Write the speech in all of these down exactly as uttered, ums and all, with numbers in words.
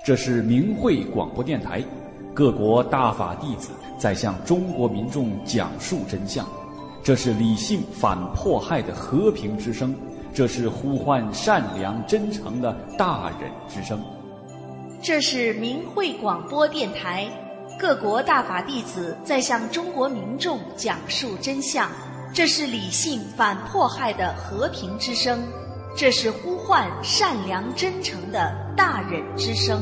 这是明慧广播电台，各国大法弟子在向中国民众讲述真相。这是理性反迫害的和平之声，这是呼唤善良真诚的大忍之声。 这是明慧广播电台，各国大法弟子在向中国民众讲述真相。这是理性反迫害的和平之声，这是呼唤善良真诚的大忍之声。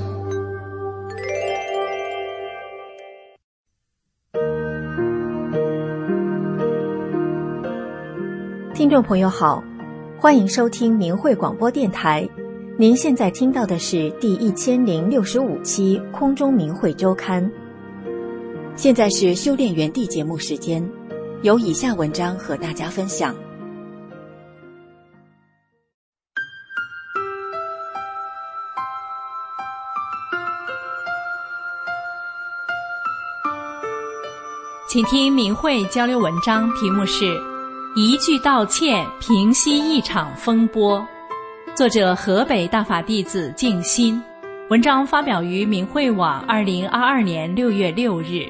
听众朋友好，欢迎收听明慧广播电台。您现在听到的是第一千零六十五期空中明慧周刊。现在是修炼园地节目时间，由以下文章和大家分享。 请听明慧交流文章，题目是一句道歉平息一场风波，作者河北大法弟子静心，文章发表于明慧网二零二二年六月六日。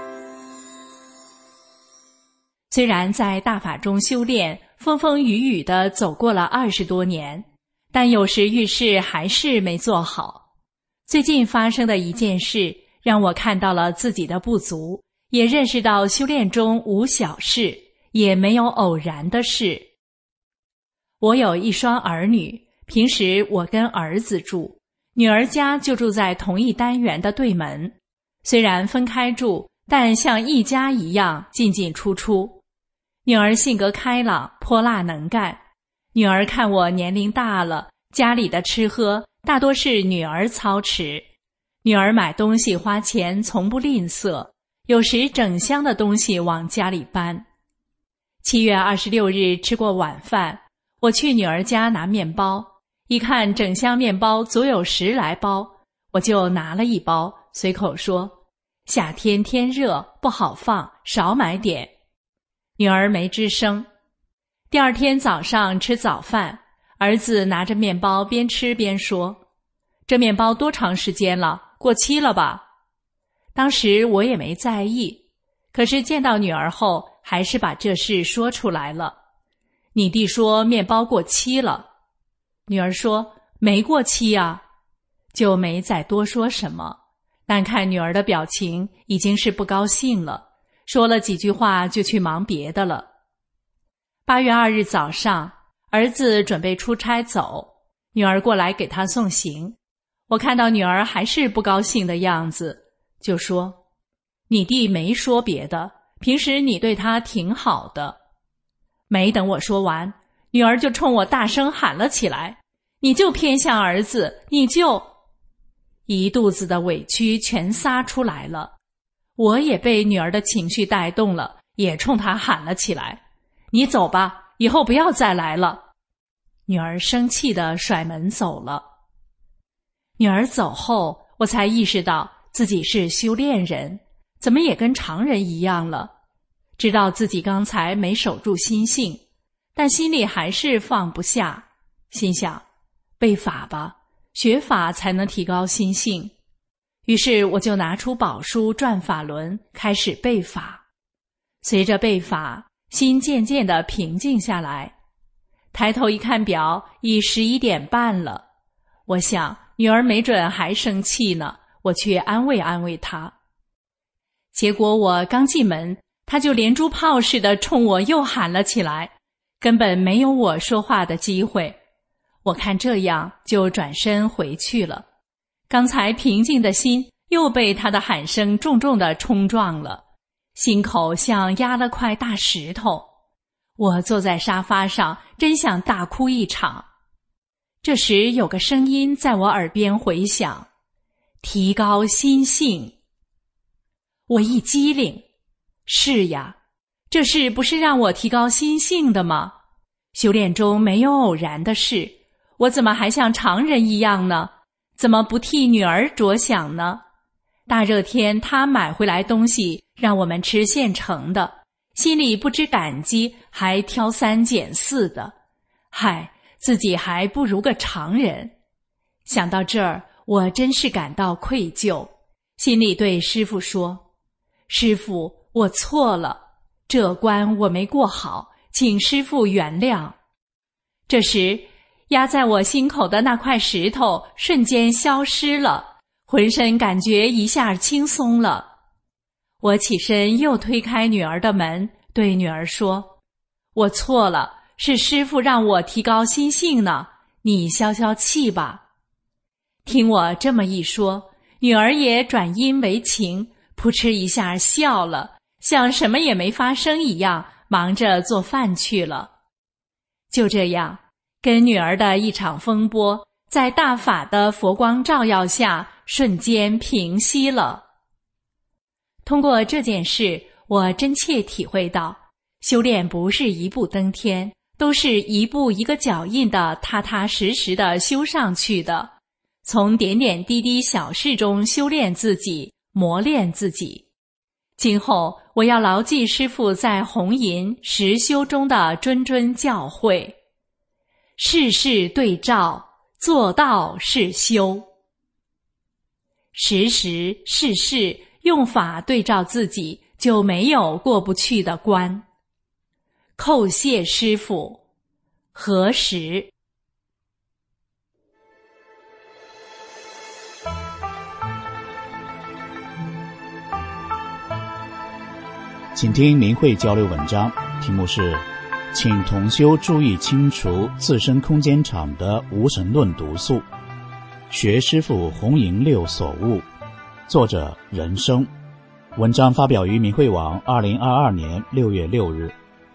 虽然在大法中修炼，风风雨雨地走过了二十多年，但有时遇事还是没做好。最近发生的一件事，让我看到了自己的不足，也认识到修炼中无小事，也没有偶然的事。我有一双儿女，平时我跟儿子住，女儿家就住在同一单元的对门。虽然分开住，但像一家一样进进出出。女儿性格开朗，泼辣能干。女儿看我年龄大了，家里的吃喝大多是女儿操持。女儿买东西花钱从不吝啬，有时整箱的东西往家里搬。七月二十六日吃过晚饭，我去女儿家拿面包，一看整箱面包足有十来包，我就拿了一包，随口说：夏天天热不好放，少买点。女儿没吱声。第二天早上吃早饭，儿子拿着面包边吃边说：这面包多长时间了？过期了吧？当时我也没在意，可是见到女儿后，还是把这事说出来了。你弟说面包过期了。女儿说没过期啊，就没再多说什么。但看女儿的表情已经是不高兴了，说了几句话就去忙别的了。八月二日早上，儿子准备出差走，女儿过来给他送行。我看到女儿还是不高兴的样子，就说：你弟没说别的，平时你对他挺好的。没等我说完，女儿就冲我大声喊了起来：你就偏向儿子，你就……一肚子的委屈全撒出来了。我也被女儿的情绪带动了，也冲她喊了起来：你走吧，以后不要再来了。女儿生气地甩门走了。女儿走后，我才意识到自己是修炼人，怎么也跟常人一样了。知道自己刚才没守住心性，但心里还是放不下，心想背法吧，学法才能提高心性。于是我就拿出宝书转法轮，开始背法。随着背法，心渐渐地平静下来。抬头一看表，已十一点半了。我想女儿没准还生气呢，我去安慰安慰她。结果我刚进门，她就连珠炮似的冲我又喊了起来，根本没有我说话的机会。我看这样，就转身回去了。刚才平静的心又被她的喊声重重地冲撞了，心口像压了块大石头。我坐在沙发上，真想大哭一场。这时有个声音在我耳边回响：提高心性。我一激灵，是呀，这事不是让我提高心性的吗？修炼中没有偶然的事，我怎么还像常人一样呢？怎么不替女儿着想呢？大热天她买回来东西让我们吃现成的，心里不知感激，还挑三拣四的。嗨，自己还不如个常人。想到这儿， 我真是感到愧疚，心里对师父说：师父，我错了，这关我没过好，请师父原谅。这时压在我心口的那块石头瞬间消失了，浑身感觉一下轻松了。我起身又推开女儿的门，对女儿说：我错了，是师父让我提高心性呢，你消消气吧。听我这么一说，女儿也转阴为晴，扑哧一下笑了，像什么也没发生一样，忙着做饭去了。就这样，跟女儿的一场风波，在大法的佛光照耀下，瞬间平息了。通过这件事，我真切体会到，修炼不是一步登天，都是一步一个脚印的踏踏实实的修上去的，从点点滴滴小事中修炼自己，磨练自己。今后我要牢记师父在红银实修中的谆谆教诲：事事对照，做到是修。时时事事用法对照自己，就没有过不去的关。叩谢师父。何时？ 请听明慧交流文章，题目是请同修注意清除自身空间场的无神论毒素，学师父红银六所悟，作者人生。文章发表于明慧网二零二二年六月六日。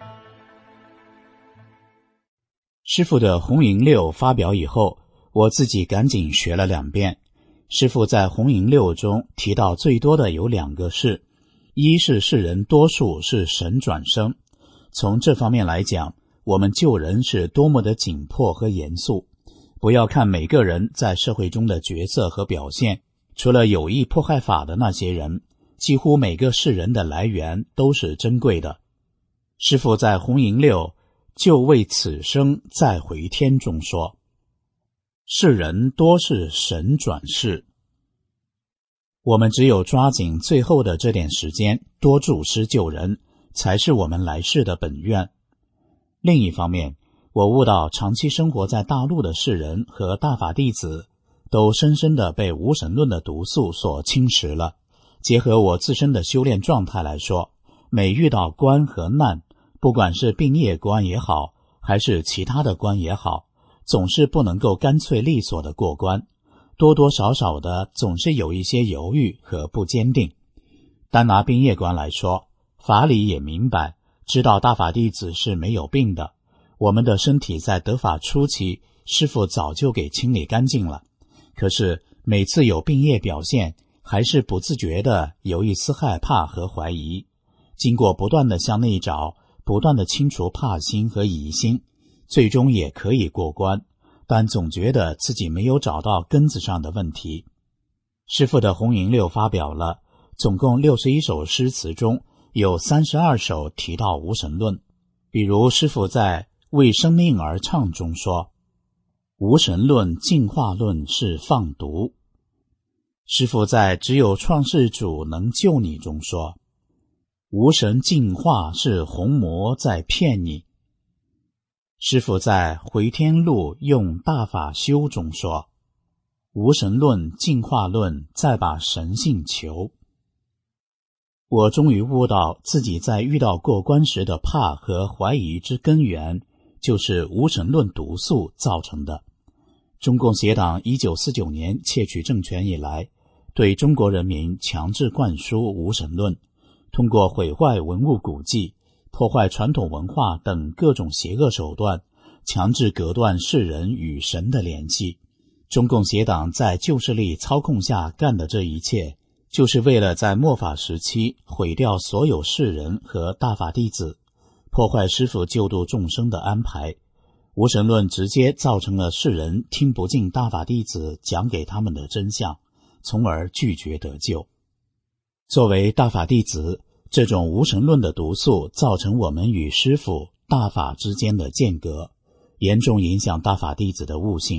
师父的红银六发表以后，我自己赶紧学了两遍。师父在红银六中提到最多的有两个事，一是世人多数是神转生，从这方面来讲，我们救人是多么的紧迫和严肃。不要看每个人在社会中的角色和表现，除了有意迫害法的那些人，几乎每个世人的来源都是珍贵的。师父在红银六就为此生再回天中说，世人多是神转世，我们只有抓紧最后的这点时间，多助师救人，才是我们来世的本愿。另一方面，我悟到长期生活在大陆的世人和大法弟子都深深地被无神论的毒素所侵蚀了。结合我自身的修炼状态来说，每遇到关和难，不管是病业关也好，还是其他的关也好，总是不能够干脆利索的过关，多多少少的总是有一些犹豫和不坚定。单拿病业关来说，法理也明白，知道大法弟子是没有病的，我们的身体在得法初期，师父早就给清理干净了。可是每次有病业表现，还是不自觉的有一丝害怕和怀疑。经过不断的向内找，不断的清除怕心和疑心，最终也可以过关，但总觉得自己没有找到根子上的问题。师父的红银六发表了，总共六十一首诗词中，有三十二首提到无神论。比如师父在为生命而唱中说，无神论进化论是放毒。师父在只有创世主能救你中说，无神进化是红魔在骗你。师父在回天路用大法修中说，无神论进化论再把神性求。我终于悟到自己在遇到过关时的怕和怀疑之根源，就是无神论毒素造成的。中共协党一九四九年窃取政权以来，对中国人民强制灌输无神论，通过毁坏文物古迹、破坏传统文化等各种邪恶手段，强制隔断世人与神的联系。中共协党在旧势力操控下干的这一切，就是为了在末法时期毁掉所有世人和大法弟子，破坏师父救度众生的安排。无神论直接造成了世人听不进大法弟子讲给他们的真相，从而拒绝得救。作为大法弟子，这种无神论的毒素造成我们与师父大法之间的间隔，严重影响大法弟子的悟性，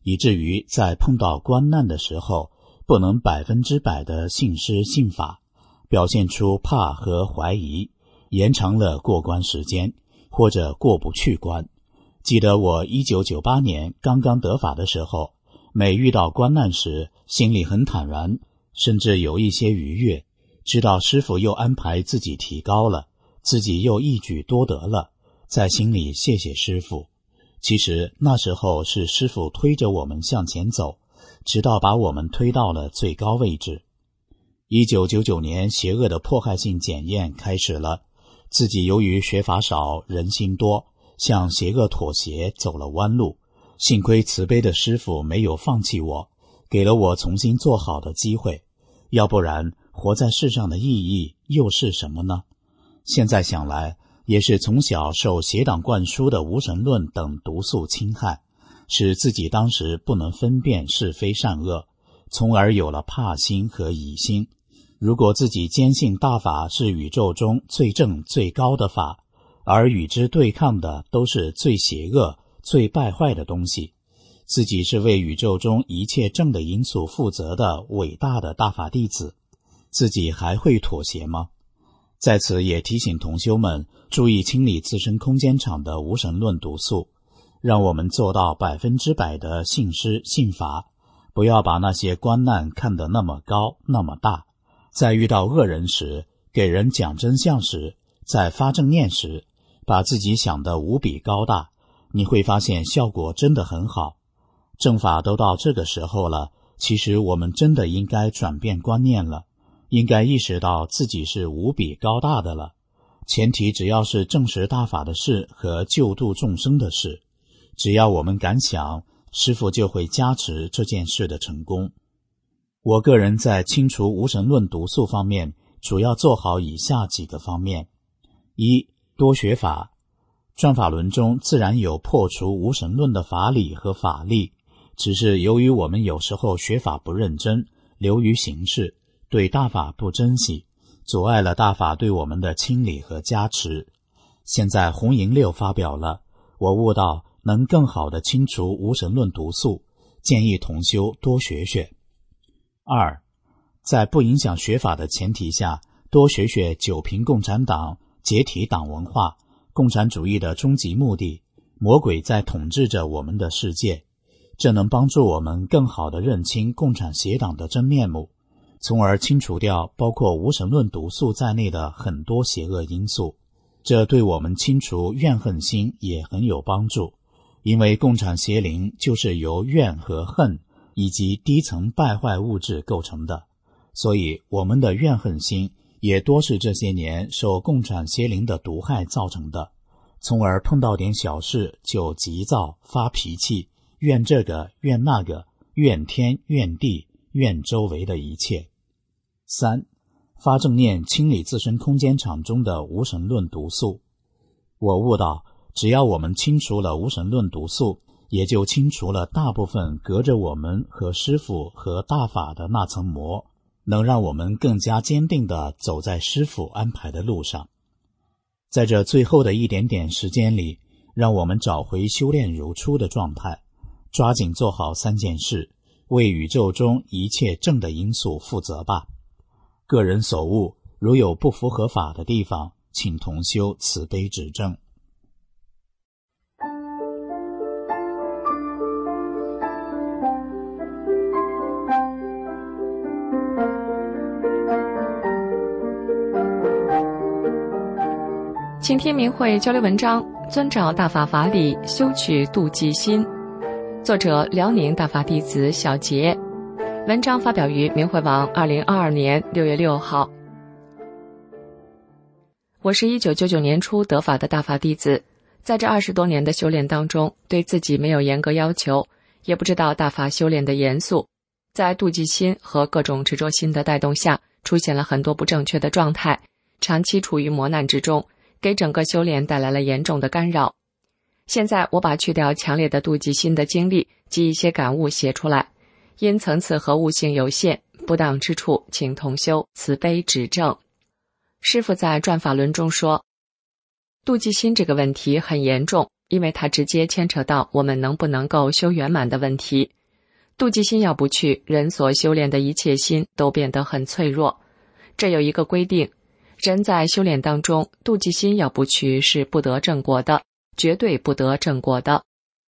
以至于在碰到关难的时候，不能百分之百的信师信法，表现出怕和怀疑，延长了过关时间，或者过不去关。记得我一九九八年刚刚得法的时候，每遇到关难时，心里很坦然，甚至有一些愉悦，知道师父又安排自己提高了，自己又一举多得了，在心里谢谢师父。其实那时候是师父推着我们向前走，直到把我们推到了最高位置。一九九九年邪恶的迫害性检验开始了，自己由于学法少，人心多，向邪恶妥协，走了弯路。幸亏慈悲的师父没有放弃我，给了我重新做好的机会，要不然活在世上的意义又是什么呢？现在想来，也是从小受邪党灌输的无神论等毒素侵害，使自己当时不能分辨是非善恶，从而有了怕心和疑心。如果自己坚信大法是宇宙中最正最高的法，而与之对抗的都是最邪恶最败坏的东西，自己是为宇宙中一切正的因素负责的伟大的大法弟子，自己还会妥协吗？在此也提醒同修们注意清理自身空间场的无神论毒素，让我们做到百分之百的信师信法，不要把那些关难看得那么高那么大。在遇到恶人时，给人讲真相时，在发正念时，把自己想得无比高大，你会发现效果真的很好。正法都到这个时候了，其实我们真的应该转变观念了，应该意识到自己是无比高大的了。前提只要是证实大法的事和救度众生的事，只要我们敢想，师父就会加持这件事的成功。我个人在清除无神论毒素方面，主要做好以下几个方面：一、多学法。转法轮中自然有破除无神论的法理和法力，只是由于我们有时候学法不认真，流于形式，对大法不珍惜，阻碍了大法对我们的清理和加持。现在红银六发表了，我悟到能更好地清除无神论毒素，建议同修多学学。二，在不影响学法的前提下，多学学九评共产党、解体党文化、共产主义的终极目的，魔鬼在统治着我们的世界，这能帮助我们更好地认清共产邪党的真面目，从而清除掉包括无神论毒素在内的很多邪恶因素。这对我们清除怨恨心也很有帮助，因为共产邪灵就是由怨和恨以及低层败坏物质构成的，所以我们的怨恨心也多是这些年受共产邪灵的毒害造成的，从而碰到点小事就急躁发脾气，怨这个怨那个，怨天怨地怨周围的一切。三，发正念清理自身空间场中的无神论毒素。我悟到，只要我们清除了无神论毒素，也就清除了大部分隔着我们和师父和大法的那层膜，能让我们更加坚定地走在师父安排的路上。在这最后的一点点时间里，让我们找回修炼如初的状态，抓紧做好三件事，为宇宙中一切正的因素负责吧。个人所悟，如有不符合法的地方，请同修慈悲指正。 请听明慧交流文章，遵照大法法理修取度己心，作者辽宁大法弟子小杰，文章发表于明慧网二零二二年六月六号。我是一九九九年初得法的大法弟子，在这二十多年的修炼当中，对自己没有严格要求，也不知道大法修炼的严肃，在妒忌心和各种执着心的带动下，出现了很多不正确的状态，长期处于磨难之中，给整个修炼带来了严重的干扰。现在我把去掉强烈的妒忌心的经历及一些感悟写出来，因层次和悟性有限，不当之处请同修慈悲指正。师父在转法轮中说，妒忌心这个问题很严重， 因为它直接牵扯到我们能不能够修圆满的问题。妒忌心要不去，人所修炼的一切心都变得很脆弱。这有一个规定，人在修炼当中，妒忌心要不去是不得正果的，绝对不得正果的。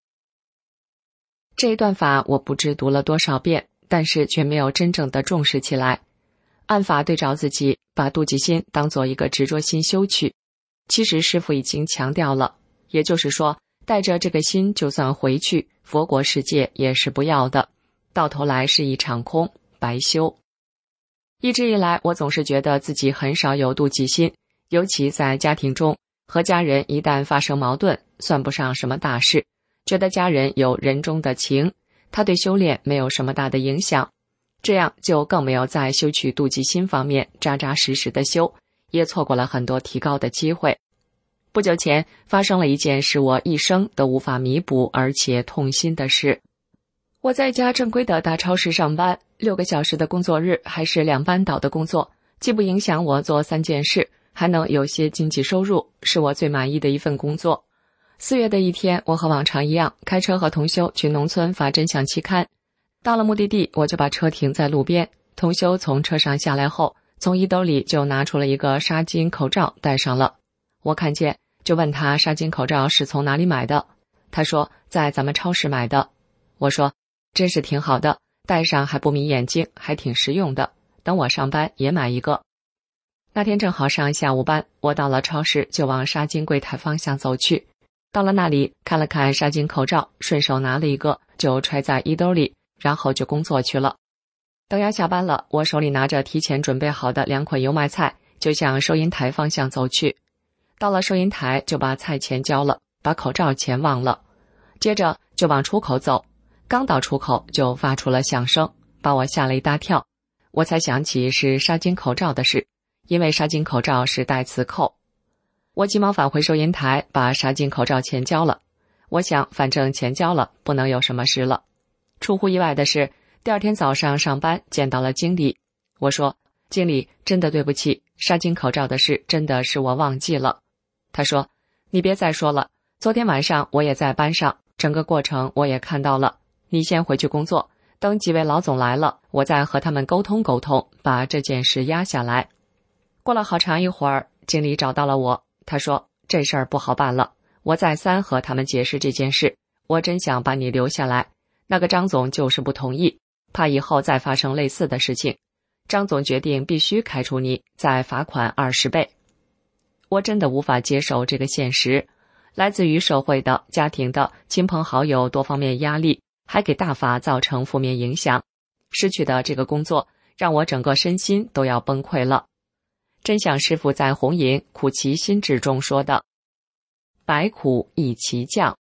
这一段法我不知读了多少遍，但是却没有真正的重视起来。按法对照自己，把妒忌心当做一个执着心修去。其实师父已经强调了，也就是说，带着这个心就算回去，佛国世界也是不要的，到头来是一场空，白修。一直以来，我总是觉得自己很少有妒忌心，尤其在家庭中，和家人一旦发生矛盾，算不上什么大事，觉得家人有人中的情，他对修炼没有什么大的影响，这样就更没有在修取妒忌心方面扎扎实实的修，也错过了很多提高的机会。不久前发生了一件使我一生都无法弥补而且痛心的事。我在一家正规的大超市上班，六个小时的工作日，还是两班倒的工作，既不影响我做三件事，还能有些经济收入，是我最满意的一份工作。四月的一天，我和往常一样，开车和同修去农村发真相期刊。到了目的地，我就把车停在路边。同修从车上下来后，从衣兜里就拿出了一个纱巾口罩戴上了。我看见，就问他纱巾口罩是从哪里买的。他说在咱们超市买的。我说真是挺好的，戴上还不迷眼睛，还挺实用的，等我上班也买一个。那天正好上下午班，我到了超市就往纱巾柜台方向走去。到了那里，看了看纱巾口罩，顺手拿了一个就揣在衣兜里，然后就工作去了。等要下班了，我手里拿着提前准备好的两捆油麦菜，就向收银台方向走去。到了收银台，就把菜钱交了，把口罩钱忘了，接着就往出口走。刚到出口就发出了响声，把我吓了一大跳。我才想起是纱巾口罩的事，因为纱巾口罩是带磁扣。我急忙返回收银台，把纱巾口罩钱交了。我想反正钱交了，不能有什么事了。出乎意外的是，第二天早上上班见到了经理。我说，经理，真的对不起，纱巾口罩的事真的是我忘记了。他说，你别再说了，昨天晚上我也在班上，整个过程我也看到了。你先回去工作，等几位老总来了，我再和他们沟通沟通，把这件事压下来。过了好长一会儿，经理找到了我，他说，这事儿不好办了，我再三和他们解释这件事，我真想把你留下来，那个张总就是不同意，怕以后再发生类似的事情，张总决定必须开除你，再罚款二十倍。我真的无法接受这个现实，来自于社会的、家庭的、亲朋好友多方面压力，还给大法造成负面影响，失去的这个工作让我整个身心都要崩溃了。真相师父在红营苦其心志中说的，百苦易其降。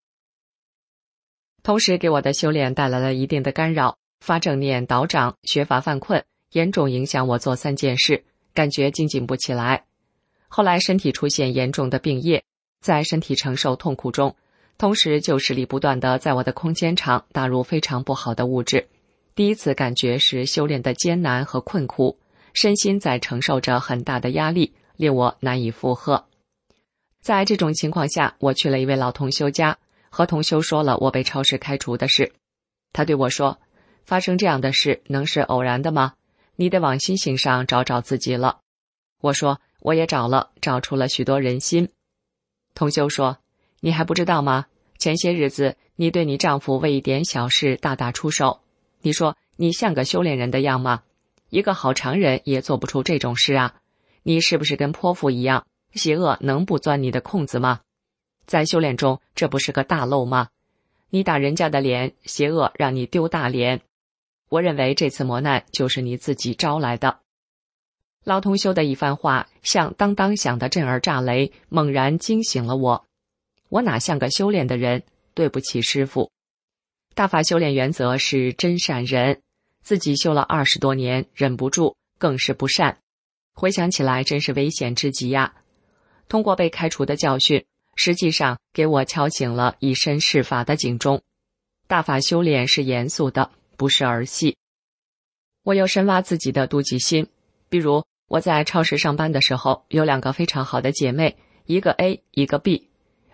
同时给我的修炼带来了一定的干扰，发正念倒掌，学法犯困，严重影响我做三件事，感觉精进不起来。后来身体出现严重的病液，在身体承受痛苦中，同时旧视力不断地在我的空间场打入非常不好的物质。第一次感觉是修炼的艰难和困苦，身心在承受着很大的压力，令我难以负荷。在这种情况下，我去了一位老同修家，和同修说了我被超市开除的事。他对我说，发生这样的事能是偶然的吗？你得往心性上找找自己了。我说，我也找了，找出了许多人心。同修说，你还不知道吗？前些日子你对你丈夫为一点小事大打出手，你说你像个修炼人的样吗？一个好常人也做不出这种事啊！你是不是跟泼妇一样？邪恶能不钻你的空子吗？在修炼中，这不是个大漏吗？你打人家的脸，邪恶让你丢大脸。我认为这次磨难就是你自己招来的。老同修的一番话像当当响的震耳炸雷，猛然惊醒了我。我哪像个修炼的人？对不起师父。大法修炼原则是真善忍，自己修了二十多年，忍不住，更是不善。回想起来真是危险之极呀。通过被开除的教训，实际上给我敲醒了以身试法的警钟。大法修炼是严肃的，不是儿戏。我又深挖自己的妒忌心，比如我在超市上班的时候，有两个非常好的姐妹，一个 A， 一个 B。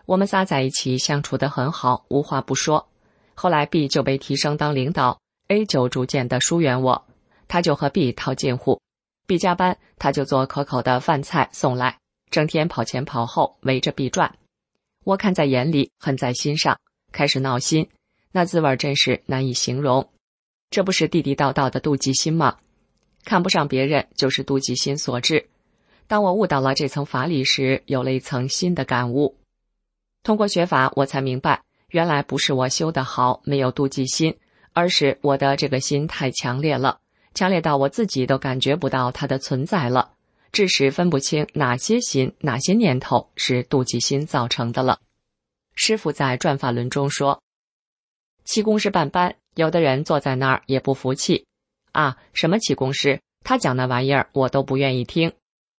我们仨在一起相处得很好，无话不说。后来 B 就被提升当领导， A 就逐渐地疏远我，他就和 B 套近乎。 B 加班，他就做可口的饭菜送来，整天跑前跑后围着 B 转。我看在眼里，恨在心上，开始闹心，那滋味真是难以形容。这不是地地道道的妒忌心吗？看不上别人就是妒忌心所致。当我悟到了这层法理时，有了一层新的感悟。通过学法，我才明白，原来不是我修得好，没有妒忌心，而是我的这个心太强烈了，强烈到我自己都感觉不到它的存在了，致使分不清哪些心、哪些念头是妒忌心造成的了。师父在转法轮中说，气功师办班，有的人坐在那儿也不服气啊，什么气功师，他讲那玩意儿我都不愿意听。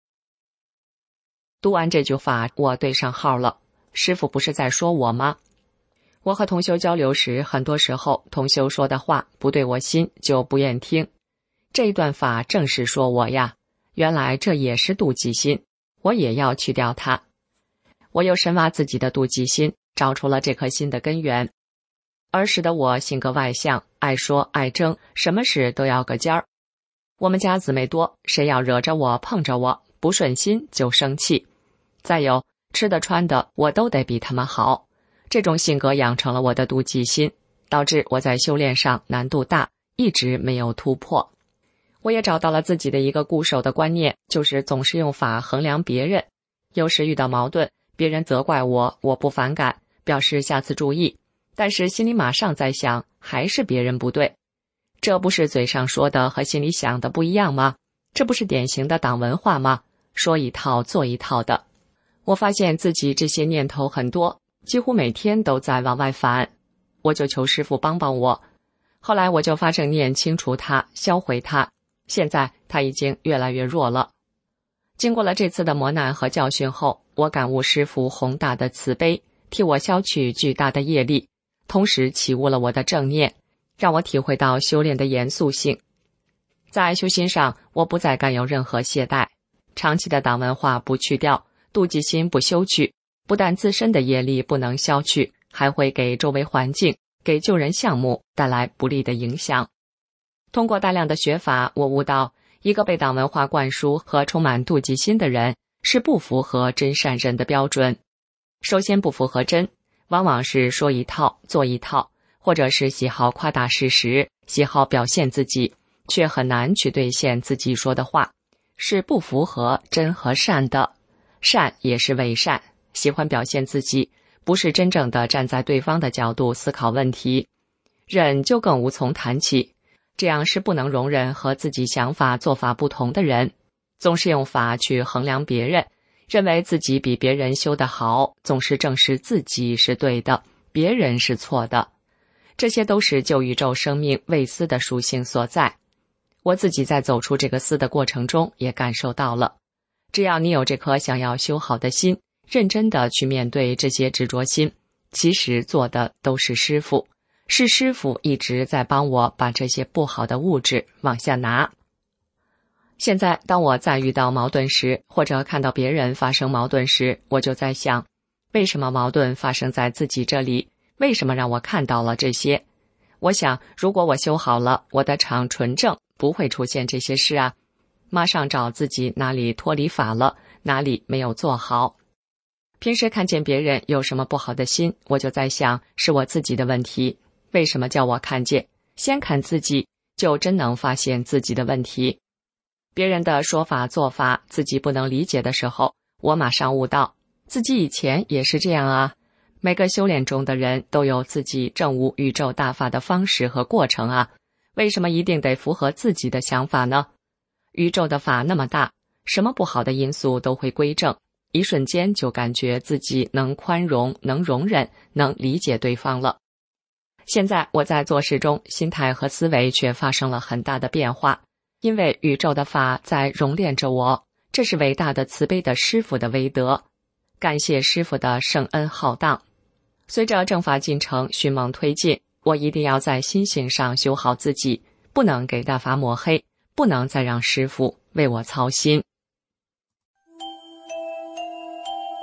读完这句话，我对上号了，师父不是在说我吗？我和同修交流时，很多时候同修说的话不对我心，就不愿听。这一段法正是说我呀，原来这也是妒忌心，我也要去掉它。我又深挖自己的妒忌心，找出了这颗心的根源。儿时的我性格外向，爱说爱争，什么事都要个尖儿。我们家姊妹多，谁要惹着我碰着我不顺心就生气。再有吃的穿的我都得比他们好，这种性格养成了我的妒忌心，导致我在修炼上难度大，一直没有突破。我也找到了自己的一个固守的观念，就是总是用法衡量别人。有时遇到矛盾，别人责怪我，我不反感，表示下次注意，但是心里马上在想，还是别人不对。这不是嘴上说的和心里想的不一样吗？这不是典型的党文化吗？说一套做一套的。我发现自己这些念头很多，几乎每天都在往外反，我就求师父帮帮我。后来我就发正念清除它，销毁它，现在它已经越来越弱了。经过了这次的磨难和教训后，我感悟师父宏大的慈悲，替我消去巨大的业力，同时启悟了我的正念，让我体会到修炼的严肃性。在修心上，我不再敢有任何懈怠，长期的党文化不去掉，妒忌心不修去，不但自身的业力不能消去，还会给周围环境、给救人项目带来不利的影响。通过大量的学法，我悟到一个被党文化灌输和充满妒忌心的人是不符合真善人的标准。首先不符合真，往往是说一套做一套，或者是喜好夸大事实，喜好表现自己，却很难去兑现自己说的话，是不符合真和善的。善也是伪善，喜欢表现自己，不是真正的站在对方的角度思考问题。忍就更无从谈起，这样是不能容忍和自己想法做法不同的人，总是用法去衡量别人，认为自己比别人修得好，总是证实自己是对的，别人是错的。这些都是旧宇宙生命未思的属性所在。我自己在走出这个思的过程中也感受到了，只要你有这颗想要修好的心，认真的去面对这些执着心，其实做的都是师父，是师父一直在帮我把这些不好的物质往下拿。现在当我再遇到矛盾时，或者看到别人发生矛盾时，我就在想，为什么矛盾发生在自己这里？为什么让我看到了这些？我想，如果我修好了，我的场纯正，不会出现这些事啊。马上找自己哪里脱离法了，哪里没有做好。平时看见别人有什么不好的心，我就在想，是我自己的问题。为什么叫我看见？先看自己，就真能发现自己的问题。别人的说法做法，自己不能理解的时候，我马上悟到，自己以前也是这样啊。每个修炼中的人都有自己证悟宇宙大法的方式和过程啊，为什么一定得符合自己的想法呢？宇宙的法那么大，什么不好的因素都会归正，一瞬间就感觉自己能宽容，能容忍，能理解对方了。现在我在做事中，心态和思维却发生了很大的变化，因为宇宙的法在熔炼着我，这是伟大的慈悲的师父的威德，感谢师父的圣恩浩荡。随着正法进程迅猛推进，我一定要在心性上修好自己，不能给大法抹黑，不能再让师父为我操心。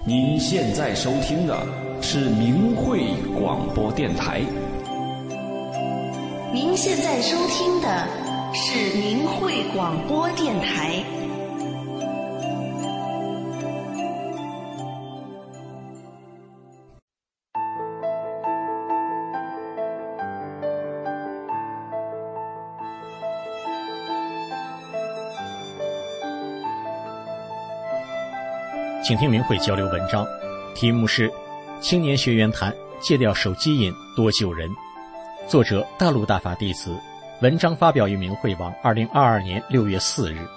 您现在收听的是明慧广播电台。 您现在收听的是明慧广播电台。 请听明慧交流文章，题目是青年学员谈戒掉手机瘾多救人，作者大陆大法弟子，文章发表于明慧网二零二二年六月四日。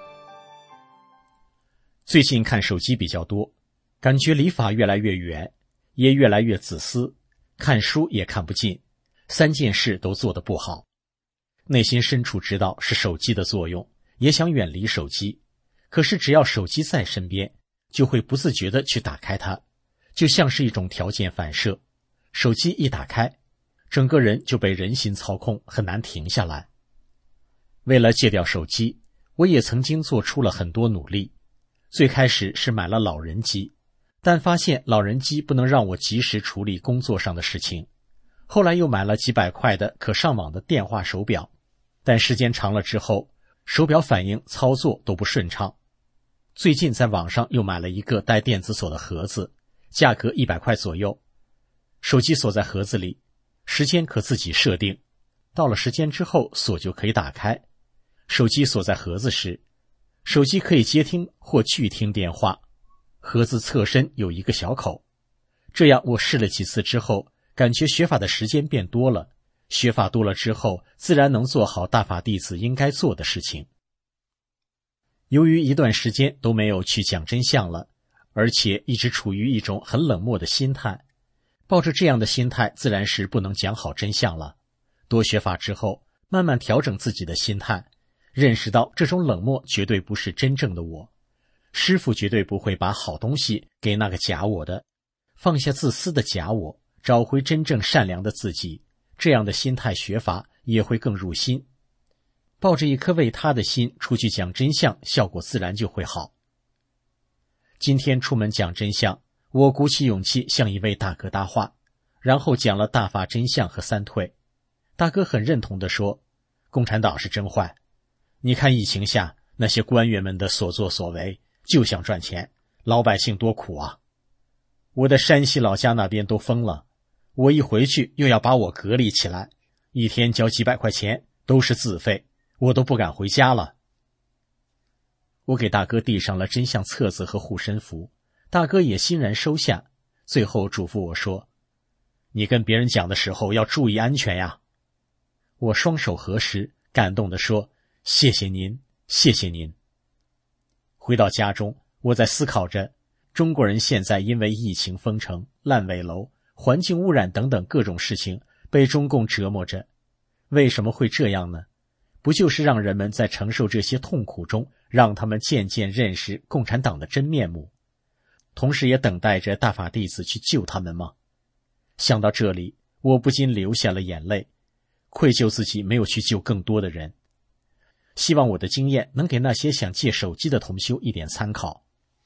最近看手机比较多，感觉离法越来越远，也越来越自私，看书也看不进，三件事都做得不好。内心深处知道是手机的作用，也想远离手机，可是只要手机在身边，就会不自觉地去打开它，就像是一种条件反射。手机一打开，整个人就被人心操控，很难停下来。为了戒掉手机，我也曾经做出了很多努力。最开始是买了老人机，但发现老人机不能让我及时处理工作上的事情。后来又买了几百块的可上网的电话手表，但时间长了之后，手表反应操作都不顺畅。最近在网上又买了一个带电子锁的盒子，价格一百块左右。手机锁在盒子里，时间可自己设定，到了时间之后锁就可以打开。手机锁在盒子时，手机可以接听或拒听电话，盒子侧身有一个小口。这样我试了几次之后，感觉学法的时间变多了，学法多了之后，自然能做好大法弟子应该做的事情。由于一段时间都没有去讲真相了，而且一直处于一种很冷漠的心态，抱着这样的心态自然是不能讲好真相了。多学法之后，慢慢调整自己的心态，认识到这种冷漠绝对不是真正的我，师父绝对不会把好东西给那个假我的，放下自私的假我，找回真正善良的自己，这样的心态学法也会更入心。抱着一颗为他的心出去讲真相，效果自然就会好。今天出门讲真相，我鼓起勇气向一位大哥搭话，然后讲了大法真相和三退。大哥很认同地说，共产党是真坏，你看疫情下那些官员们的所作所为，就想赚钱，老百姓多苦啊。我的山西老家那边都封了，我一回去又要把我隔离起来，一天交几百块钱，都是自费，我都不敢回家了。我给大哥递上了真相册子和护身符，大哥也欣然收下，最后嘱咐我说，你跟别人讲的时候要注意安全呀。我双手合十，感动地说，谢谢您，谢谢您。回到家中，我在思考着，中国人现在因为疫情封城、烂尾楼、环境污染等等各种事情被中共折磨着，为什么会这样呢？不就是让人们在承受这些痛苦中，让他们渐渐认识共产党的真面目，同时也等待着大法弟子去救他们吗？想到这里，我不禁流下了眼泪，愧疚自己没有去救更多的人。希望我的经验能给那些想戒手机的同修一点参考。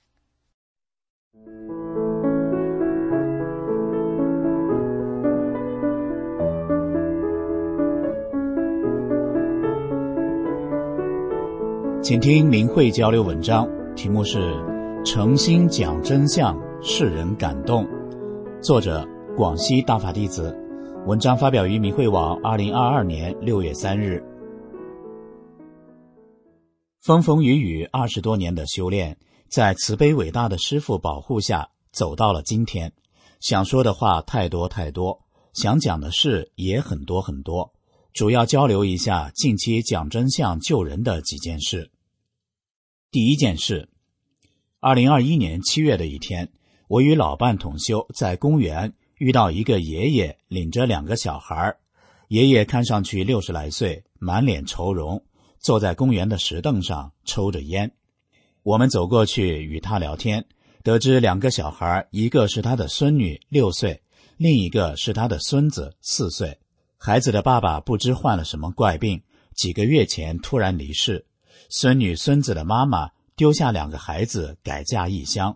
请听明慧交流文章，题目是诚心讲真相，世人感动，作者广西大法弟子，文章发表于明慧网二零二二年六月三日。风风雨雨二十多年的修炼，在慈悲伟大的师父保护下走到了今天。想说的话太多太多，想讲的事也很多很多，主要交流一下近期讲真相救人的几件事。第一件事，二零二一年七月的一天，我与老伴同修在公园遇到一个爷爷领着两个小孩，爷爷看上去六十来岁，满脸愁容，坐在公园的石凳上抽着烟。我们走过去与他聊天，得知两个小孩，一个是他的孙女六岁，另一个是他的孙子四岁。孩子的爸爸不知患了什么怪病，几个月前突然离世。孙女孙子的妈妈丢下两个孩子改嫁异乡，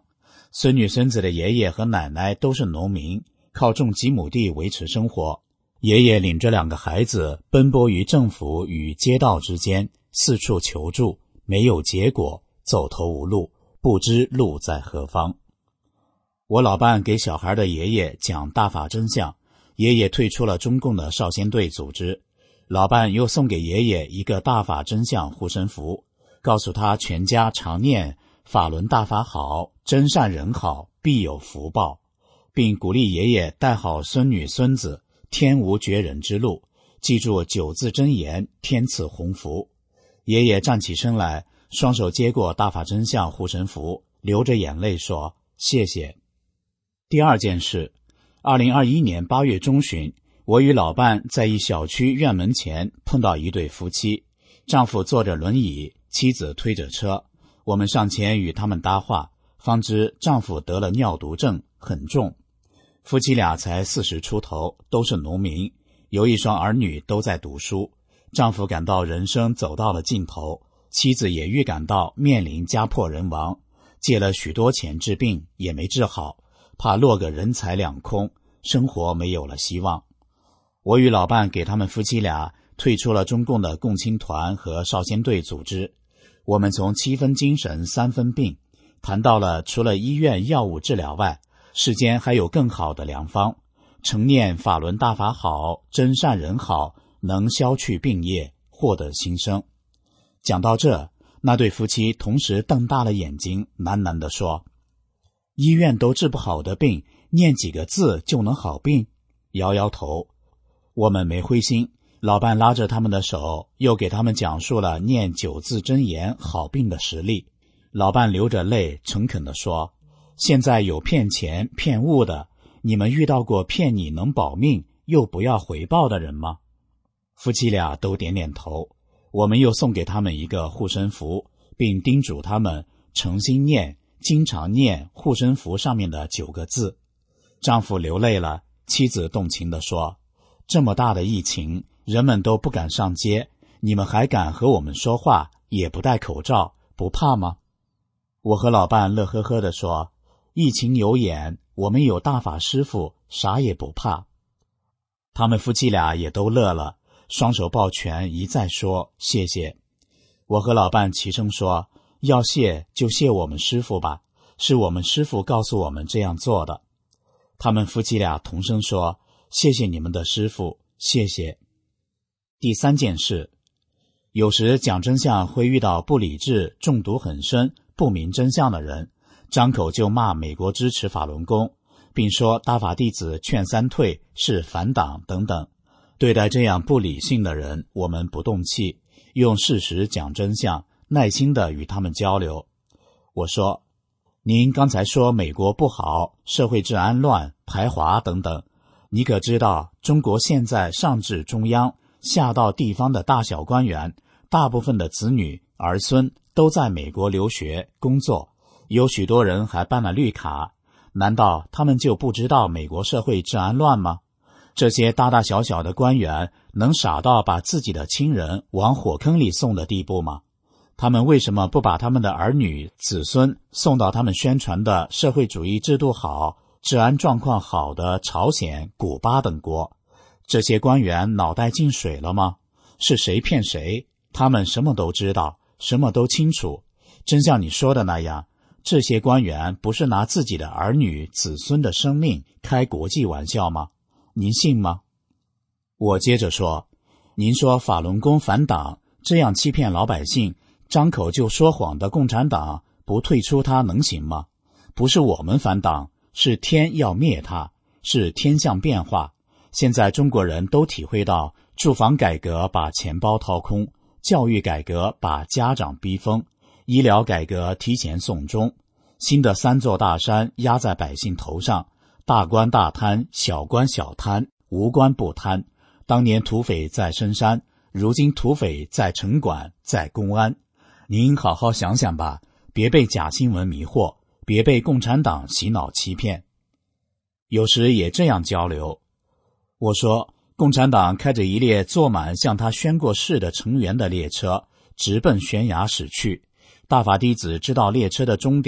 孙女孙子的爷爷和奶奶都是农民，靠种几亩地维持生活。爷爷领着两个孩子奔波于政府与街道之间，四处求助，没有结果，走投无路，不知路在何方。我老伴给小孩的爷爷讲大法真相，爷爷退出了中共的少先队组织。老伴又送给爷爷一个大法真相护身符，告诉他全家常念法轮大法好，真善人好，必有福报，并鼓励爷爷带好孙女孙子，天无绝人之路，记住九字真言，天赐鸿福。爷爷站起身来，双手接过大法真相护身符，流着眼泪说谢谢。第二件事，二零二一年八月中旬，我与老伴在一小区院门前碰到一对夫妻，丈夫坐着轮椅，妻子推着车。我们上前与他们搭话，方知丈夫得了尿毒症，很重。夫妻俩才四十出头，都是农民，有一双儿女都在读书。丈夫感到人生走到了尽头，妻子也预感到面临家破人亡，借了许多钱治病也没治好，怕落个人财两空，生活没有了希望。我与老伴给他们夫妻俩退出了中共的共青团和少先队组织。我们从七分精神三分病谈到了除了医院药物治疗外，世间还有更好的良方，诚念法轮大法好，真善人好，能消去病业，获得新生。讲到这，那对夫妻同时瞪大了眼睛，喃喃地说，医院都治不好的病，念几个字就能好病？摇摇头。我们没灰心，老伴拉着他们的手，又给他们讲述了念九字真言好病的实例。老伴流着泪诚恳地说，现在有骗钱骗物的，你们遇到过骗你能保命又不要回报的人吗？夫妻俩都点点头。我们又送给他们一个护身符，并叮嘱他们诚心念，经常念护身符上面的九个字。丈夫流泪了，妻子动情地说，这么大的疫情，人们都不敢上街，你们还敢和我们说话，也不戴口罩，不怕吗？我和老伴乐呵呵地说，疫情有眼，我们有大法师父，啥也不怕。他们夫妻俩也都乐了，双手抱拳，一再说谢谢。我和老伴齐声说，要谢就谢我们师父吧，是我们师父告诉我们这样做的。他们夫妻俩同声说，谢谢你们的师父，谢谢。第三件事，有时讲真相会遇到不理智、中毒很深、不明真相的人，张口就骂美国支持法轮功，并说大法弟子劝三退是反党等等。对待这样不理性的人，我们不动气，用事实讲真相，耐心地与他们交流。我说，您刚才说美国不好，社会治安乱，排华等等，你可知道中国现在上至中央，下到地方的大小官员，大部分的子女儿孙都在美国留学工作，有许多人还办了绿卡，难道他们就不知道美国社会治安乱吗？这些大大小小的官员能傻到把自己的亲人往火坑里送的地步吗？他们为什么不把他们的儿女子孙送到他们宣传的社会主义制度好、治安状况好的朝鲜、古巴等国？这些官员脑袋进水了吗？是谁骗谁？他们什么都知道，什么都清楚。真像你说的那样，这些官员不是拿自己的儿女子孙的生命开国际玩笑吗？您信吗？我接着说，您说法轮功反党，这样欺骗老百姓，张口就说谎的共产党不退出它能行吗？不是我们反党，是天要灭它，是天象变化。现在中国人都体会到，住房改革把钱包掏空，教育改革把家长逼疯，医疗改革提前送终，新的三座大山压在百姓头上，大官大贪，小官小贪，无官不贪。当年土匪在深山，如今土匪在城管，在公安。您好好想想吧，别被假新闻迷惑，别被共产党洗脑欺骗。有时也这样交流。我说，共产党开着一列坐满向他宣过誓的成员的列车，直奔悬崖驶去。大法弟子知道列车的终点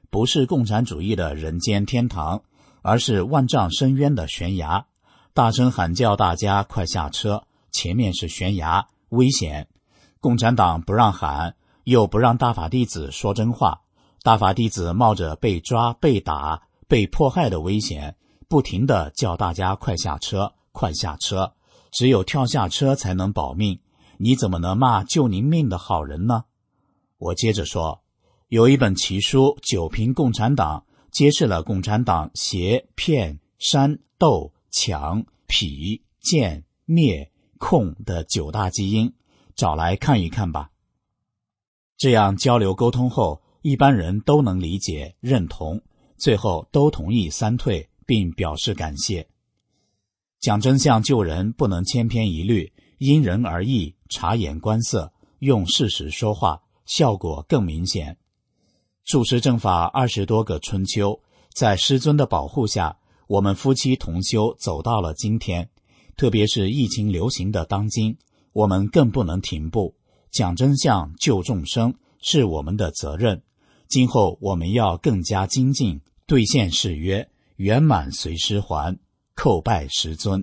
不是共产主义的人间天堂，而是万丈深渊的悬崖。大声喊叫大家快下车，前面是悬崖，危险。共产党不让喊，又不让大法弟子说真话。大法弟子冒着被抓、被打、被迫害的危险，不停地叫大家快下车，快下车。只有跳下车才能保命，你怎么能骂救您命的好人呢？我接着说，有一本奇书《九评共产党》，揭示了共产党挟、骗、煽、斗、抢、痞、贱、灭、控的九大基因，找来看一看吧。这样交流沟通后，一般人都能理解、认同，最后都同意三退，并表示感谢。讲真相救人不能千篇一律，因人而异，察言观色，用事实说话，效果更明显。数持正法二十多个春秋，在师尊的保护下，我们夫妻同修走到了今天。特别是疫情流行的当今，我们更不能停步。讲真相救众生是我们的责任，今后我们要更加精进，兑现誓约，圆满随师还，叩拜师尊。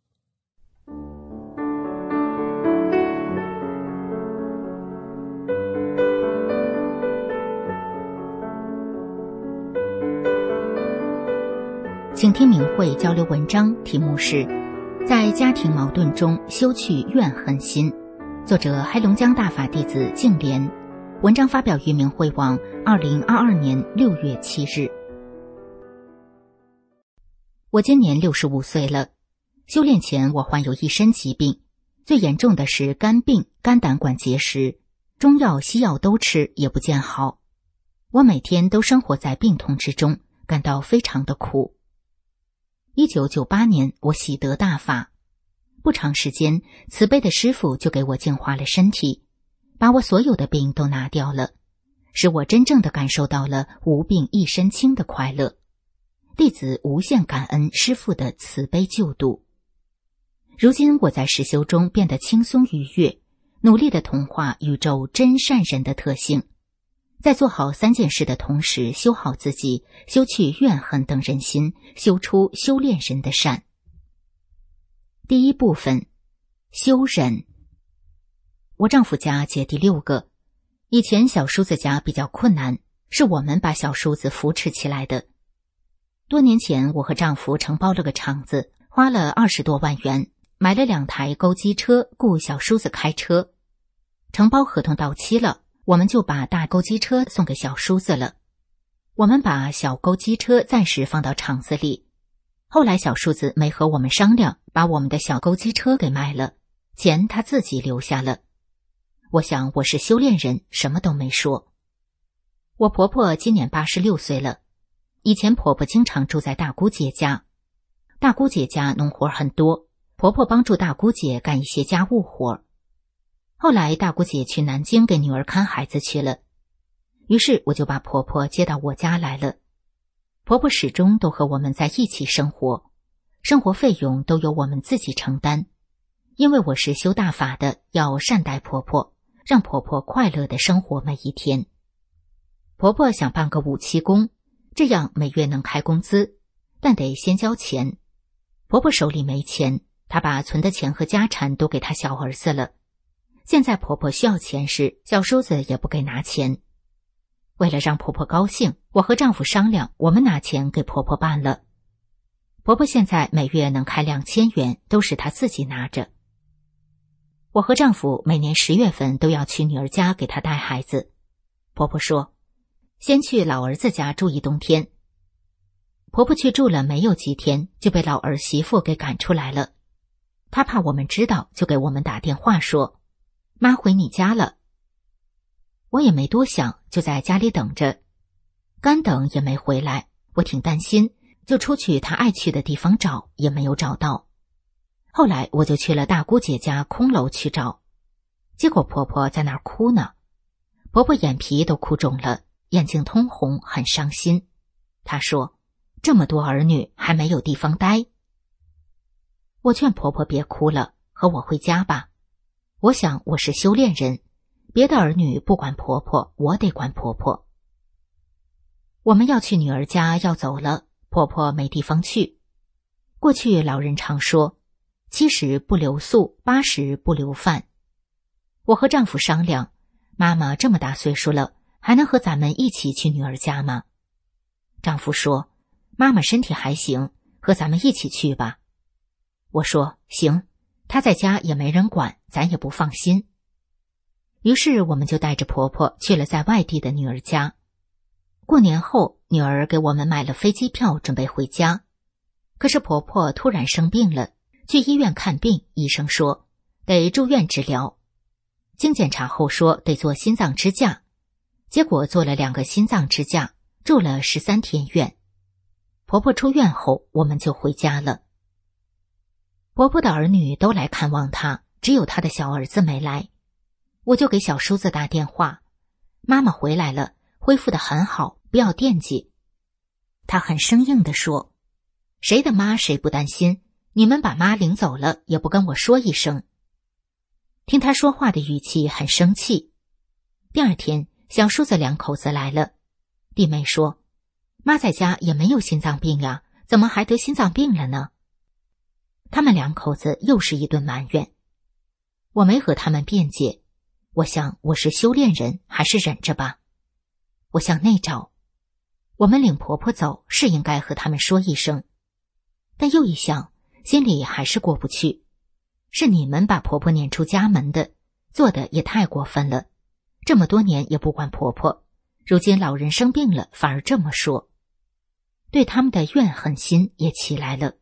请听明慧交流文章，题目是在家庭矛盾中修去怨恨心，作者黑龙江大法弟子净莲，文章发表于明慧网二零二二年六月七日。我今年六十五岁了，修炼前我患有一身疾病，最严重的是肝病、肝胆管结石，中药西药都吃也不见好。我每天都生活在病痛之中，感到非常的苦。一九九八年我喜得大法，不长时间，慈悲的师父就给我净化了身体，把我所有的病都拿掉了，使我真正的感受到了无病一身轻的快乐。弟子无限感恩师父的慈悲救度。如今我在实修中变得轻松愉悦，努力地同化宇宙真善人的特性，在做好三件事的同时，修好自己，修去怨恨等人心，修出修炼人的善。第一部分，修忍。我丈夫家姐弟六个，以前小叔子家比较困难，是我们把小叔子扶持起来的。多年前，我和丈夫承包了个厂子，花了二十多万元，买了两台钩机车雇小叔子开车。承包合同到期了，我们就把大钩机车送给小叔子了。我们把小钩机车暂时放到厂子里，后来小叔子没和我们商量，把我们的小钩机车给卖了，钱他自己留下了。我想我是修炼人，什么都没说。我婆婆今年八十六岁了，以前婆婆经常住在大姑姐家，大姑姐家农活很多，婆婆帮助大姑姐干一些家务活。后来大姑姐去南京给女儿看孩子去了，于是我就把婆婆接到我家来了。婆婆始终都和我们在一起生活，生活费用都由我们自己承担。因为我是修大法的，要善待婆婆，让婆婆快乐地生活每一天。婆婆想办个五七工，这样每月能开工资，但得先交钱。婆婆手里没钱，她把存的钱和家产都给她小儿子了。现在婆婆需要钱时，小叔子也不给拿钱。为了让婆婆高兴，我和丈夫商量，我们拿钱给婆婆办了。婆婆现在每月能开两千元，都是她自己拿着。我和丈夫每年十月份都要去女儿家给她带孩子。婆婆说，先去老儿子家住一冬天。婆婆去住了没有几天，就被老儿媳妇给赶出来了。她怕我们知道，就给我们打电话说，妈回你家了。我也没多想，就在家里等着。干等也没回来，我挺担心，就出去她爱去的地方找，也没有找到。后来我就去了大姑姐家空楼去找，结果婆婆在那儿哭呢。婆婆眼皮都哭肿了，眼睛通红，很伤心。她说，这么多儿女还没有地方待。我劝婆婆别哭了，和我回家吧。我想我是修炼人，别的儿女不管婆婆，我得管婆婆。 我们要去女儿家，要走了，婆婆没地方去。过去老人常说，七十不留宿，八十不留饭。我和丈夫商量，妈妈这么大岁数了，还能和咱们一起去女儿家吗？丈夫说，妈妈身体还行，和咱们一起去吧。我说，行，她在家也没人管，咱也不放心。于是我们就带着婆婆去了在外地的女儿家。过年后，女儿给我们买了飞机票，准备回家。可是婆婆突然生病了，去医院看病，医生说得住院治疗。经检查后说得做心脏支架，结果做了两个心脏支架，住了十三天院。婆婆出院后，我们就回家了。婆婆的儿女都来看望她，只有她的小儿子没来。我就给小叔子打电话，妈妈回来了，恢复得很好，不要惦记。他很生硬地说，谁的妈谁不担心，你们把妈领走了也不跟我说一声。听他说话的语气很生气。第二天，小叔子两口子来了，弟妹说，妈在家也没有心脏病呀，怎么还得心脏病了呢？他们两口子又是一顿埋怨。我没和他们辩解，我想我是修炼人，还是忍着吧。我向内找，我们领婆婆走是应该和他们说一声，但又一想，心里还是过不去。是你们把婆婆撵出家门的，做的也太过分了。这么多年也不管婆婆，如今老人生病了，反而这么说，对他们的怨恨心也起来了。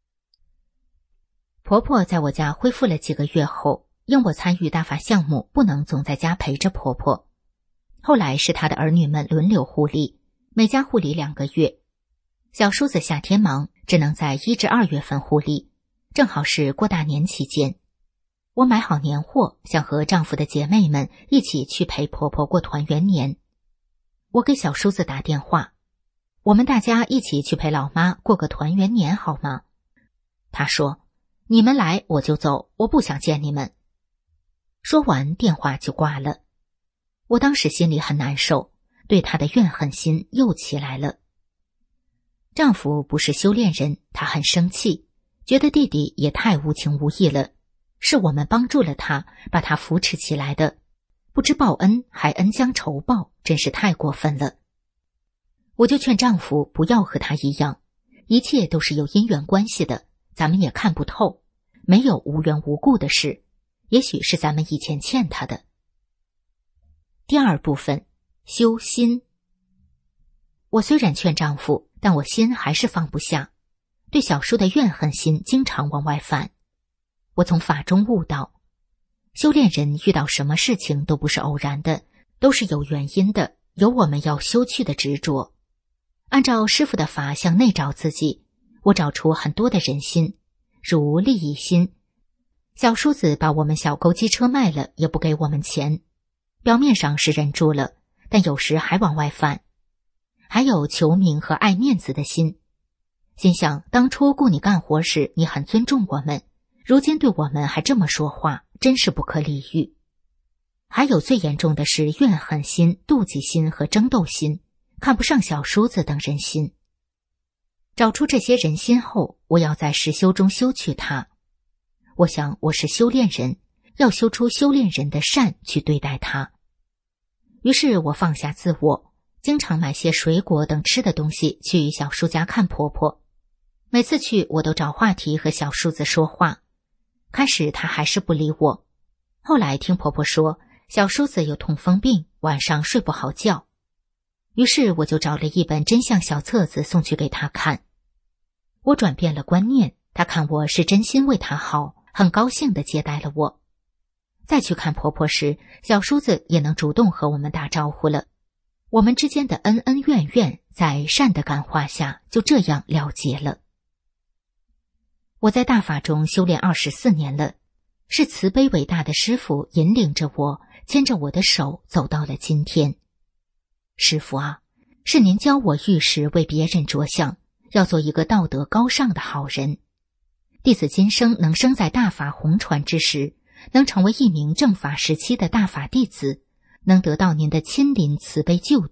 婆婆在我家恢复了几个月后，因我参与大法项目，不能总在家陪着婆婆。后来是她的儿女们轮流护理，每家护理两个月。小叔子夏天忙，只能在一至二月份护理，正好是过大年期间。我买好年货，想和丈夫的姐妹们一起去陪婆婆过团圆年。我给小叔子打电话，我们大家一起去陪老妈过个团圆年好吗？他说，你们来我就走，我不想见你们。说完电话就挂了。我当时心里很难受，对他的怨恨心又起来了。丈夫不是修炼人，他很生气，觉得弟弟也太无情无义了，是我们帮助了他，把他扶持起来的，不知报恩还恩将仇报，真是太过分了。我就劝丈夫不要和他一样，一切都是有因缘关系的，咱们也看不透，没有无缘无故的事，也许是咱们以前欠他的。第二部分，修心。我虽然劝丈夫，但我心还是放不下，对小叔的怨恨心经常往外翻。我从法中悟到，修炼人遇到什么事情都不是偶然的，都是有原因的，有我们要修去的执着。按照师父的法向内找自己，我找出很多的人心，如利益心。小叔子把我们小购机车卖了，也不给我们钱，表面上是忍住了，但有时还往外翻。还有求名和爱面子的心，心想当初雇你干活时你很尊重我们，如今对我们还这么说话，真是不可理喻。还有最严重的是怨恨心、妒忌心和争斗心，看不上小叔子等人心。找出这些人心后，我要在实修中修去它。我想我是修炼人，要修出修炼人的善去对待它。于是我放下自我，经常买些水果等吃的东西去小叔家看婆婆。每次去我都找话题和小叔子说话，开始他还是不理我，后来听婆婆说小叔子有痛风病，晚上睡不好觉，于是我就找了一本真相小册子送去给他看。我转变了观念，他看我是真心为他好，很高兴地接待了我。再去看婆婆时，小叔子也能主动和我们打招呼了。我们之间的恩恩怨怨在善的感化下就这样了结了。我在大法中修炼二十四年了，是慈悲伟大的师父引领着我，牵着我的手走到了今天。师父啊，是您教我遇事为别人着想，要做一个道德高尚的好人。弟子今生能生在大法弘传之时，能成为一名正法时期的大法弟子，能得到您的亲临慈悲救度，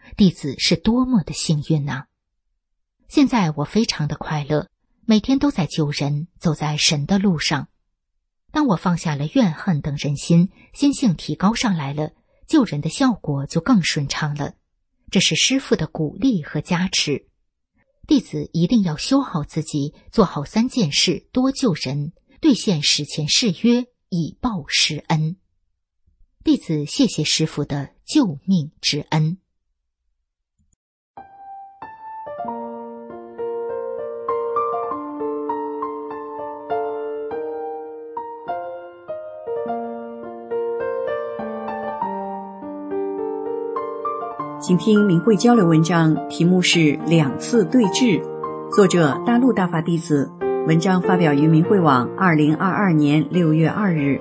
弟子是多么的幸运啊！现在我非常的快乐，每天都在救人，走在神的路上。当我放下了怨恨等人心，心性提高上来了，救人的效果就更顺畅了。这是师父的鼓励和加持。弟子一定要修好自己，做好三件事，多救人，兑现史前誓约，以报师恩。弟子谢谢师父的救命之恩。 请听明慧交流文章，题目是两次对峙，作者大陆大法弟子，文章发表于明慧网二零二二年六月二日。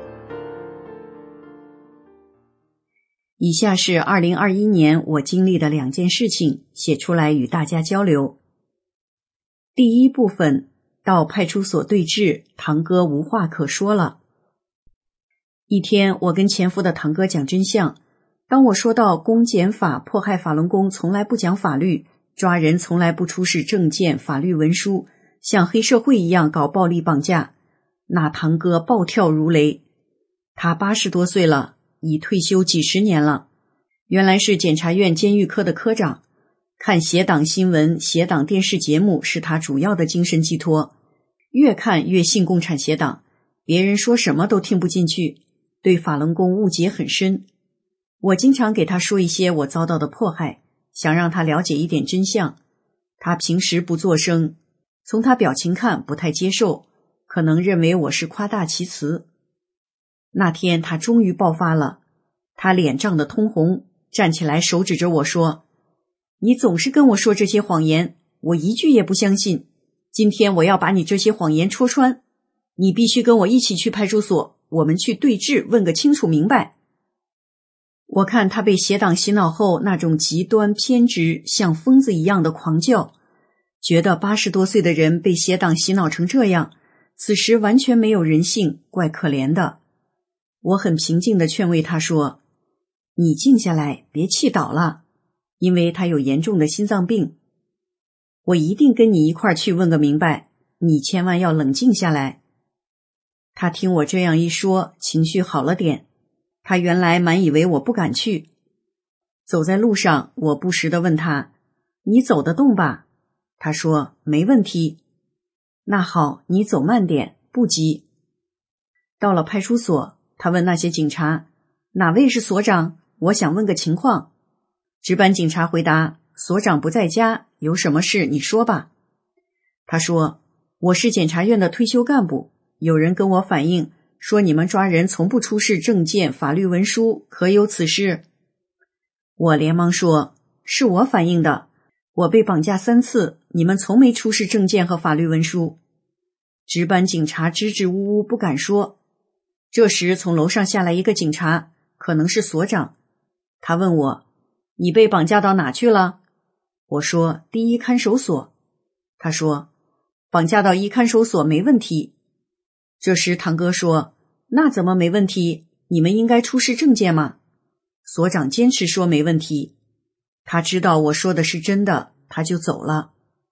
以下是二零二一年我经历的两件事情，写出来与大家交流。第一部分，到派出所对峙，堂哥无话可说了。一天，我跟前夫的堂哥讲真相。当我说到公检法迫害法轮功从来不讲法律，抓人从来不出示证件、法律文书，像黑社会一样搞暴力绑架，那堂哥暴跳如雷。他八十多岁了，已退休几十年了，原来是检察院监狱科的科长，看邪党新闻、邪党电视节目是他主要的精神寄托，越看越信共产邪党，别人说什么都听不进去，对法轮功误解很深。我经常给他说一些我遭到的迫害，想让他了解一点真相。他平时不作声，从他表情看不太接受，可能认为我是夸大其词。那天他终于爆发了，他脸涨得通红，站起来手指着我说：“你总是跟我说这些谎言，我一句也不相信。今天我要把你这些谎言戳穿，你必须跟我一起去派出所，我们去对峙，问个清楚明白。”我看他被邪党洗脑后那种极端偏执像疯子一样的狂叫，觉得八十多岁的人被邪党洗脑成这样，此时完全没有人性，怪可怜的。我很平静地劝慰他说：“你静下来，别气倒了，因为他有严重的心脏病。我一定跟你一块儿去问个明白，你千万要冷静下来。”他听我这样一说，情绪好了点。他原来满以为我不敢去。走在路上，我不时地问他：“你走得动吧？”他说：“没问题。”那好，你走慢点，不急。到了派出所，他问那些警察：“哪位是所长？我想问个情况。”值班警察回答：“所长不在家，有什么事你说吧。”他说：“我是检察院的退休干部，有人跟我反映说你们抓人从不出示证件、法律文书，可有此事？”我连忙说：“是我反映的，我被绑架三次，你们从没出示证件和法律文书。”值班警察支支吾吾不敢说。这时从楼上下来一个警察，可能是所长，他问我：“你被绑架到哪去了？”我说：“第一看守所。”他说：“绑架到一看守所没问题。”这时堂哥说：“那怎么没问题？你们应该出示证件吗？”所长坚持说没问题。他知道我说的是真的，他就走了。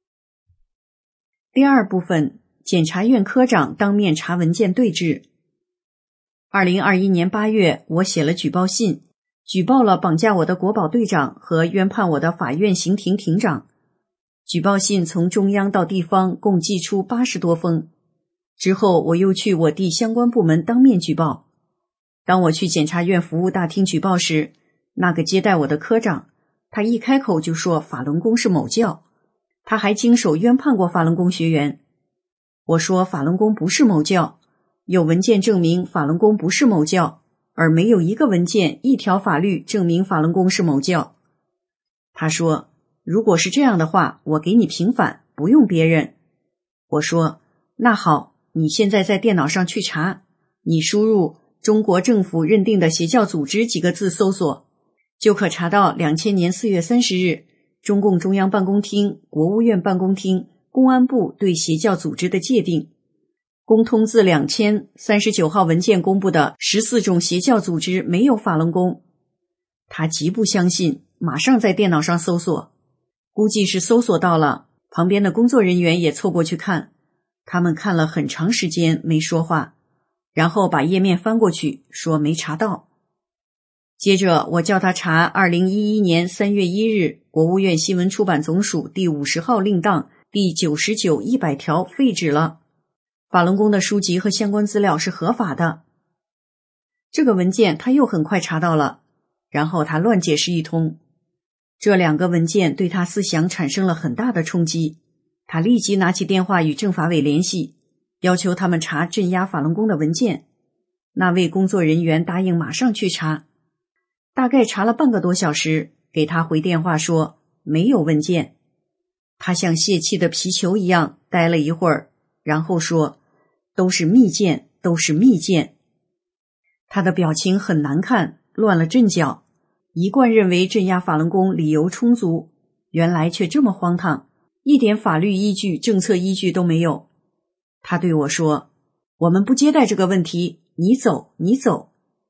第二部分，检察院科长当面查文件对峙。二零二一年八月，我写了举报信，举报了绑架我的国保队长和冤判我的法院刑庭庭长。举报信从中央到地方共寄出八十多封。之后我又去我地相关部门当面举报。当我去检察院服务大厅举报时，那个接待我的科长，他一开口就说法轮功是某教，他还经手冤判过法轮功学员。我说法轮功不是某教，有文件证明法轮功不是某教，而没有一个文件、一条法律证明法轮功是某教。他说：“如果是这样的话，我给你平反，不用别人。”我说：“那好，你现在在电脑上去查，你输入中国政府认定的邪教组织几个字搜索，就可查到两千年四月三十日中共中央办公厅、国务院办公厅、公安部对邪教组织的界定。公通自两千三十九号文件公布的十四种邪教组织没有法轮功。”他极不相信， 马上在电脑上搜索，估计是搜索到了，旁边的工作人员也凑过去看，他们看了很长时间没说话，然后把页面翻过去，说没查到。接着我叫他查二零一一年三月一日国务院新闻出版总署第五十号令当第九十九、一百条废止了，法轮功的书籍和相关资料是合法的。这个文件他又很快查到了，然后他乱解释一通。这两个文件对他思想产生了很大的冲击，他立即拿起电话与政法委联系，要求他们查镇压法轮功的文件。那位工作人员答应马上去查，大概查了半个多小时，给他回电话说没有文件。他像泄气的皮球一样待了一会儿，然后说都是密件，都是密件。他的表情很难看，乱了阵脚，一贯认为镇压法轮功理由充足，原来却这么荒唐，一点法律依据、政策依据都没有。他对我说，我们不接待这个问题，你走，你走。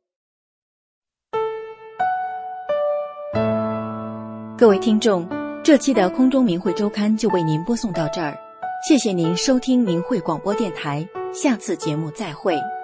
各位听众，这期的空中明慧周刊就为您播送到这儿，谢谢您收听明慧广播电台，下次节目再会。